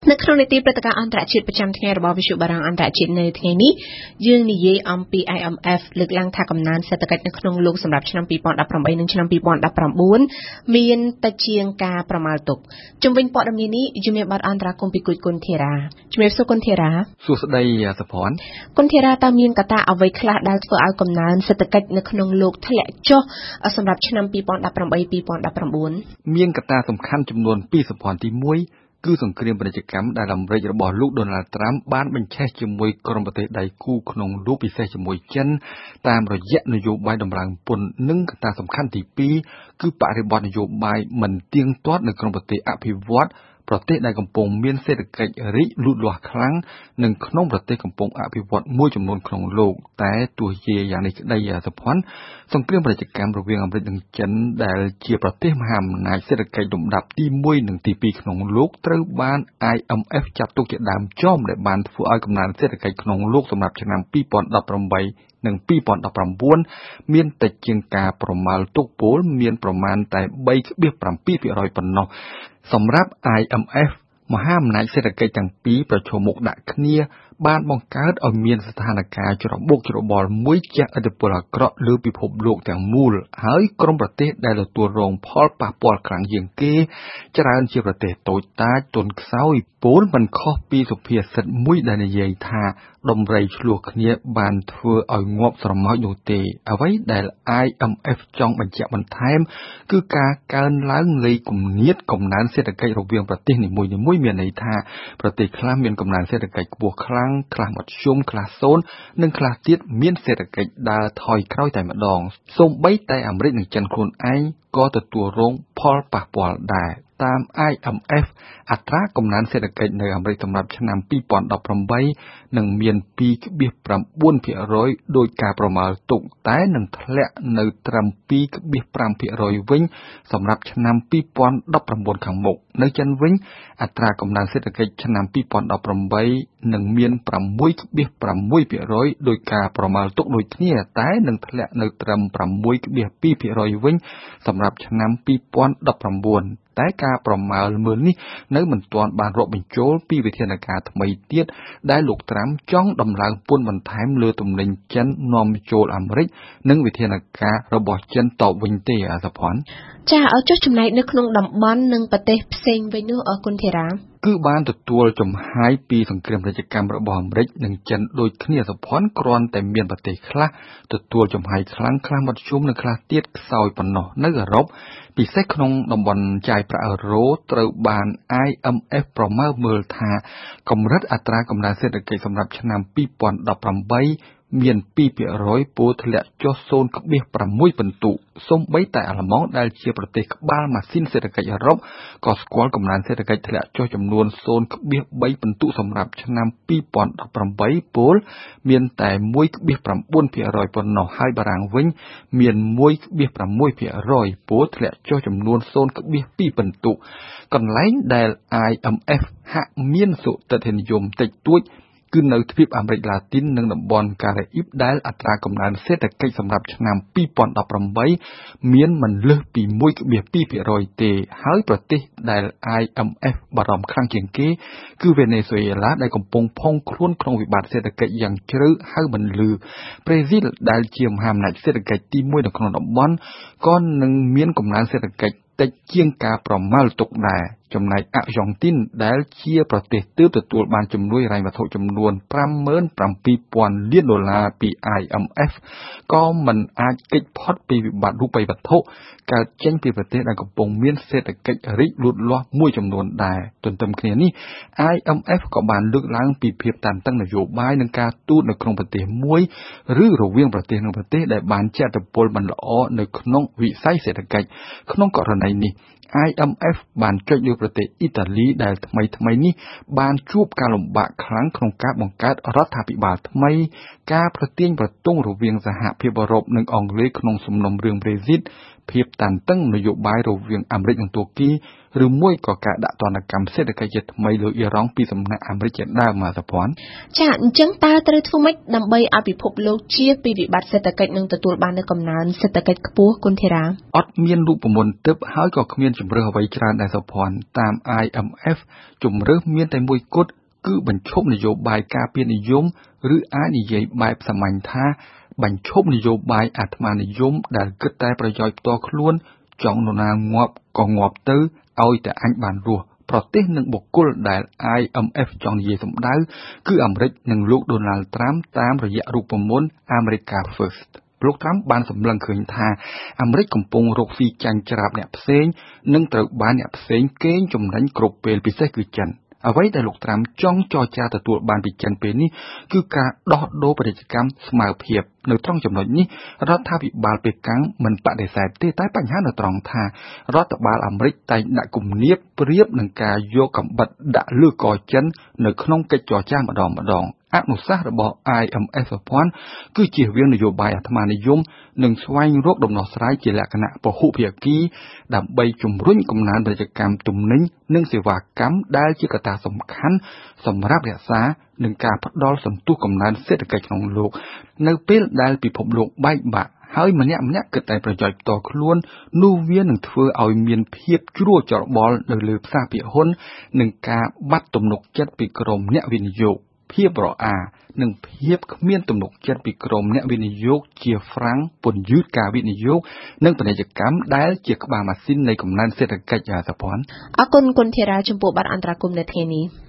នៅក្នុងនីតិព្រឹត្តិការណ៍អន្តរជាតិប្រចាំថ្ងៃរបស់វិទ្យុបារាំងអន្តរជាតិនៅថ្ងៃនេះយើងនិយាយអំពី IMF លើកឡើងថាកំណើនសេដ្ឋកិច្ចនៅក្នុងលោកសម្រាប់ឆ្នាំ2018និងឆ្នាំ2019មានតិចជាងការប្រមាលទុកជំវិញព័ត៌មាននេះជំរាបបាត់អន្តរាគមន៍ពីគុណធារាជំរាបសួរគុណធារាសួស្តីសុភ័ណ្ឌគុណធារាតើមានកត្តាអ្វីខ្លះដែលធ្វើឲ្យកំណើនសេដ្ឋកិច្ចនៅក្នុងលោកធ្លាក់ចុះសម្រាប់ឆ្នាំ2018-2019 មានកត្តាសំខាន់ចំនួន2សុភ័ណ្ឌទី1គឺសង្គ្រាមពាណិជ្ជកម្មដែលអាមេរិករបស់លោកដូណាល់ត្រាំបានបញ្ឆេះជាមួយក្រុមប្រទេសដៃគូក្នុងលោកពិសេសជាមួយចិនតាមរយៈនយោបាយដំឡើងពន្ធនិងកត្តាសំខាន់ទី2គឺបរិបទនយោបាយមិនទៀងទាត់នៅក្នុងប្រទេសអភិវឌ្ឍន៍ប្រទេសដែលកំពុងមានសេដ្ឋកិច្ចរីកលូតលាស់ខ្លាំងនិងក្នុងប្រទេសកំពុងអភិវឌ្ឍន៍មួយចំនួនក្នុងលោកតែទោះជាយ៉ាងនេះក្តីសុភ័ណ្ឌសង្គ្រាមពាណិជ្ជកម្មរវាងអាមេរិកនិងចិនដែលជាប្រទេសមហាអំណាចសេដ្ឋកិច្ចលំដាប់ទី1និងទី2ក្នុងលោកត្រូវបាន IMF ចាត់ទុកជាដើមចំដែលបានធ្វើឲ្យកំណើនសេដ្ឋកិច្ចក្នុងលោកសម្រាប់ឆ្នាំ2018និង2019មានតិចជាងការប្រមាលទុកពលមានប្រមាណតែ 3.7% ប៉ុណ្ណោះសម្រាប់ IMF មហាអំណាចសេដ្ឋកិច្ចទាំងពីរប្រឈមមុខដាក់គ្នាបានបង្កើតឲ្យមានស្ថានភាពច្របូកច្របល់មួយជះឥទ្ធិពលអាក្រក់លើពិភពលោកទាំងមូលហើយក្រុមប្រទេសដែលទទួលរងផលប៉ះពាល់ខ្លាំងជាងគេច្រើនជាប្រទេសតូចតាចទន់ខ្សោយពលមិនខុសពីសុភាសិតមួយដែលនិយាយថាដំរីឆ្លោះគ្នាបានធ្វើឲ្យងាប់ស្រមោចនោះទេអ្វីដែល IMF ចង់បញ្ជាក់បន្ថែមគឺការកើនឡើងនៃគំនាតកំណើនសេដ្ឋកិច្ចរវាងប្រទេសនីមួយៗមានន័យថាប្រទេសខ្លះមានកំណើនសេដ្ឋកិច្ចខ្ពស់ខ្លាំងខ្លះមធ្យមខ្លះសូន្យនិងខ្លះទៀតមានសេដ្ឋកិច្ចដើរថយក្រោយតែម្ដងសូម្បីតែអាមេរិកនិងចិនខ្លួនឯងក៏ទទួលរងផលប៉ះពាល់ដែរតាម IMF អត្រាកំណើនសេដ្ឋកិច្ចនៅអាមេរិកសម្រាប់ឆ្នាំ2018នឹងមាន 2.9% ដោយការប្រមាលទុកតែនឹងធ្លាក់នៅត្រឹម 2.5% វិញសម្រាប់ឆ្នាំ2019ខាងមុខនៅចិនវិញអត្រាកំណើនសេដ្ឋកិច្ចឆ្នាំ2018នឹងមាន 6.6% ដោយការប្រមាលទុកដូចគ្នាតែនឹងធ្លាក់នៅត្រឹម 6.2% វិញសម្រាប់ឆ្នាំ2019តែការប្រមាលមើលនេះនៅមិនទាន់បានរាប់បញ្ចូលពីវិធានការថ្មីទៀតដែលលោកត្រាំចង់ដំឡើងពន្ធបន្ថែមលើទំនិញចិននាំចូលអាមេរិកនិងវិធានការរបស់ចិនតបវិញទេសុភ័ណ្ឌចាចុះចំណែកនៅក្នុងតំបន់និងប្រទេសផ្សេងវិញនោះគុណធារាគឺបានទទួលចំហាយពីសង្គ្រាមពាណិជ្ជកម្មរបស់អាមេរិកនិងចិនដូចគ្នាសុភ័ណ្ឌគ្រាន់តែមានប្រទេសខ្លះទទួលចំហាយខ្លាំងខ្លះមធ្យមនិងខ្លះទៀតខ្សោយប៉ុណ្ណោះនៅអឺរ៉ុបពិសេសក្នុងតំបន់ចាយប្រាក់អឺរ៉ូត្រូវបាន IMF ប្រមើលមើលថាកម្រិតអត្រាកំណើនសេដ្ឋកិច្ចសម្រាប់ឆ្នាំ2018មាន 2% ពោលធ្លាក់ចុះ 0.6 ពិន្ទុសូម្បីតែអាល្លឺម៉ង់ដែលជាប្រទេសក្បាលម៉ាស៊ីនសេដ្ឋកិច្ចអឺរ៉ុបក៏ស្គាល់កំណើនសេដ្ឋកិច្ចធ្លាក់ចុះចំនួន 0.3 ពិន្ទុសម្រាប់ឆ្នាំ2018ពោលមានតែ 1.9% ប៉ុណ្ណោះហើយបារាំងវិញមាន 1.6% ពោលធ្លាក់ចុះចំនួន 0.2 ពិន្ទុកន្លែងដែល IMF ហាក់មានសុទិដ្ឋិនិយមតិចតួចគឺនៅទ្វីបអាមេរិកឡាទីននិងតំបន់ការ៉េអ៊ីបដែលអត្រាកំណើនសេដ្ឋកិច្ចសម្រាប់ឆ្នាំ2018មានមិនលើសពី 1.2% ទេហើយប្រទេសដែល IMF បារម្ភខ្លាំងជាងគេគឺវេណេស៊ុយអេឡាដែលកំពុងផុងខ្លួនក្នុងវិបត្តិសេដ្ឋកិច្ចយ៉ាងជ្រៅហៅមិនលឺប្រេស៊ីលដែលជាមហាអំណាចសេដ្ឋកិច្ចទី1នៅក្នុងតំបន់ក៏នឹងមានកំណើនសេដ្ឋកិច្ចតិចជាងការប្រមាលទុកដែរចំណែកអាយ៉ង់ទីនដែលជាប្រទេសទើបទទួលបានជំនួយហិរញ្ញវត្ថុចំនួន $57,000 លានពី IMF ក៏មិនអាចគេចផុតពីវិបត្តិរូបិយវត្ថុកើតចេញពីប្រទេសដែលកំពុងមានសេដ្ឋកិច្ចរីកលូតលាស់មួយចំនួនដែរទន្ទឹមគ្នានេះ IMF ក៏បានលើកឡើងពីភាពតានតឹងនយោបាយនិងការទូតនៅក្នុងប្រទេសមួយឬរវាងប្រទេសនិងប្រទេសដែលបានជះឥទ្ធិពលមិនល្អនៅក្នុងវិស័យសេដ្ឋកិច្ចក្នុងករណីនេះIMF បានចុចលើប្រទេសអ៊ីតាលីដែលថ្មីនេះបានជួបការលំបាកខ្លាំងក្នុងការបង្កើតរដ្ឋាភិបាលថ្មីការប្រទាញប្រទង់រវាងសហភាពអឺរ៉ុបនិងអង់គ្លេសក្នុងសំណុំរឿង Brexit ភាពតានតឹងនយោបាយរវាងអាមេរិកនិងទួរគីឬមួយក៏ការដាក់ទណ្ឌកម្មសេដ្ឋកិច្ចជាថ្មីលើអ៊ីរ៉ង់ពីសំណាក់អាមេរិកជាដើមមកសភ័ណ្ឌចាអញ្ចឹងតើត្រូវធ្វើម៉េចដើម្បីឲ្យពិភពលោកជៀសពីវិបត្តិសេដ្ឋកិច្ចនិងទទួលបាននូវកំណើនសេដ្ឋកិច្ចខ្ពស់គុណធីរ៉ាអត់មានរូបមន្តទិព្វហើយក៏គ្មានជំរឿសអ្វីច្រើនដែរសភ័ណ្ឌតាម IMF ជំរឿសមានតែមួយគត់គឺបញ្ឈប់នយោបាយការពារនិយមឬអាចនិយាយបែបសាមញ្ញថាបញ្ឈប់នយោបាយអាត្មានិយមដែលគិតតែប្រយោជន៍ផ្ទាល់ខ្លួនចង់នរណាងាប់ក៏ងាប់ទៅឲ្យតែអញបានរស់ប្រទេសនិងបុគ្គលដែល IMF ចង់និយាយសម្ដៅគឺអាមេរិកនិងលោក Donald Trump តាមរយៈរូបមន្ត America First លោក Trump បានសម្លឹងឃើញថាអាមេរិកកំពុងរកស៊ីចាញ់ច្រាបអ្នកផ្សេងនិងត្រូវបានអ្នកផ្សេងកេងចំណេញគ្រប់ពេលពិសេសគឺចិនអ្វីដែលលោកត្រាំចង់ចរចាទទួលបានពីចិនពេលនេះគឺការដោះដូរពាណិជ្ជកម្មស្មើភាពនៅត្រង់ចំណុចនេះរដ្ឋាភិបាលប៉េកាំងមិនបដិសេធទេតែបញ្ហានៅត្រង់ថារដ្ឋបាលអាមេរិកតែងដាក់គំនាបប្រៀបនឹងការយកកាំបិតដាក់លើកចិននៅក្នុងកិច្ចចរចាម្ដងអនុសាសន៍របស់ IMF ប្រព័ន្ធគឺជៀសវាងនយោបាយអាត្មានិយមនិងស្វែងរកដំណោះស្រាយជាលក្ខណៈពហុភាគីដើម្បីជំរុញកំណើនពាណិជ្ជកម្មទំនិញនិងសេវាកម្មដែលជាកត្តាសំខាន់សម្រាប់រក្សានិងការផ្ដល់សន្ទុះកំណើនសេដ្ឋកិច្ចក្នុងលោកនៅពេលដែលពិភពលោកបែកបាក់ហើយម្នាក់គិតតែប្រយោជន៍ផ្ទាល់ខ្លួននោះវានឹងធ្វើឲ្យមានភាពជ្រួលច្របល់នៅលើផ្សារភាគហ៊ុននិងការបាត់ទំនុកចិត្តពីក្រុមអ្នកវិនិយោគភាពរអានិងភាពគ្មានទំនុកចិត្តពីក្រុមអ្នកវិនិយោគជាហ្វ្រាំងពន្យឺតការវិនិយោគនិងពាណិជ្ជកម្មដែលជាក្បាលម៉ាស៊ីននៃកំណើនសេដ្ឋកិច្ចសភ័ណ្ឌអរគុណគុណធីរ៉ាចំពោះបទអន្តរាគមន៍នៅថ្ងៃនេះ